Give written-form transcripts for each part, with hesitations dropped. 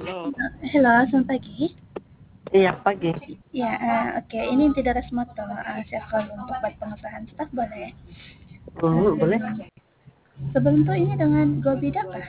Halo, Halo, selamat pagi. iya pagi. Ya, oke. Ini tidak Resmoto, chef call untuk buat pengesahan staf boleh? Boleh? Sebelum itu ini dengan Gobida kah?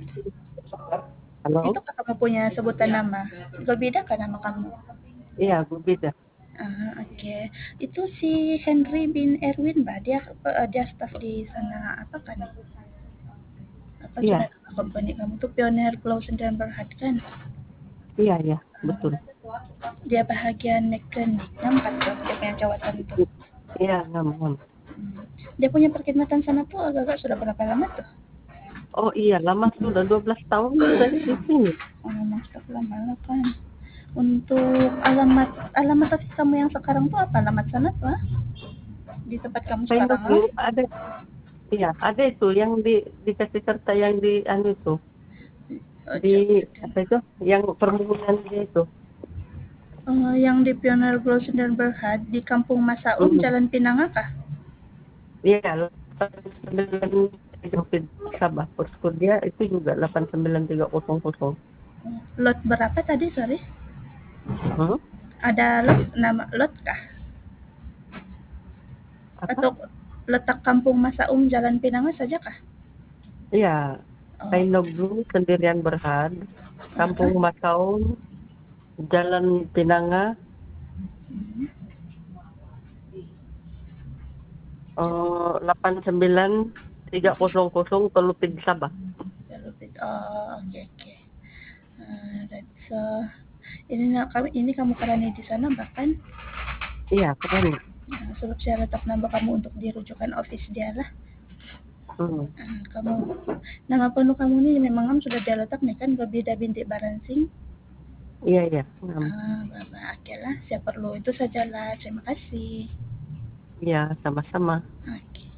Itu Halo? kah kamu punya sebutan nama? Gobida kah nama kamu? Iya, gue beda. Oke. Itu si Henry bin Erwin, Mbak. Dia staf di sana apa kan? Apa sudah Iya, nama company kamu tuh Pioneer Clausen dan Berhad kan? iya, betul. Dia bahagian mekanik, nampak tuh dia punya jawatan itu. Iya, ngam, ngam. Dia punya perkhidmatan sana tuh agak-agak sudah berapa lama tuh? Oh iya, lama sudah 12 tahun sudah di sini. Master lama lah kan. Untuk alamat alamat office kamu yang sekarang tuh apa? Alamat sana tuh di tempat kamu Pindah sekarang dulu, ada, iya, ada itu yang dikasih serta yang di anu itu, Oh, di apa itu, yang perkebunan dia itu. yang di Pioneer Blossom dan Berhad di Kampung Masaum, Hmm. Jalan Pinang kah? Iya, 8930 Sabah. Posko dia itu juga 89300. Lot berapa tadi, sorry? Hmm? Ada lot nama lot kah? Apa? Atau letak Kampung Masaum Jalan Pinang saja kah? Iya, Oh, Kainoglu Sendirian Berhad, Kampung uh, Masaun, Jalan Pinanga, 89300 Telupig Sabah. oh, oke oke. So, ini kamu karena di sana bahkan Iya, keren. sebab saya letak nama kamu untuk dirujukan office dia lah. Hmm. Kamu nama penuh kamu ini memang kamu sudah dia letak nih kan Gobida binti Baransing. Iya, iya. Hmm. Bapak oke lah, saya perlu itu sajalah. Terima kasih. Iya, sama-sama.